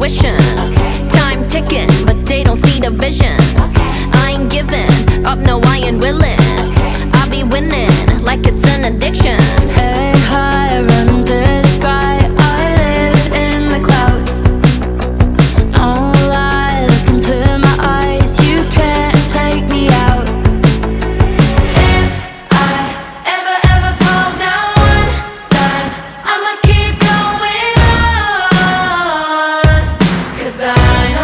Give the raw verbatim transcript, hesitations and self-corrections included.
intuition. Time ticking, but they don't see the vision. I ain't giving up, no, I ain't willing. I'll be winning like it's an addiction. Hey, high, running to the sky. I live in the clouds. No lie, look into my eyes. You can't take me out. If I ever, ever fall down one time, I'ma keep going on, 'cause I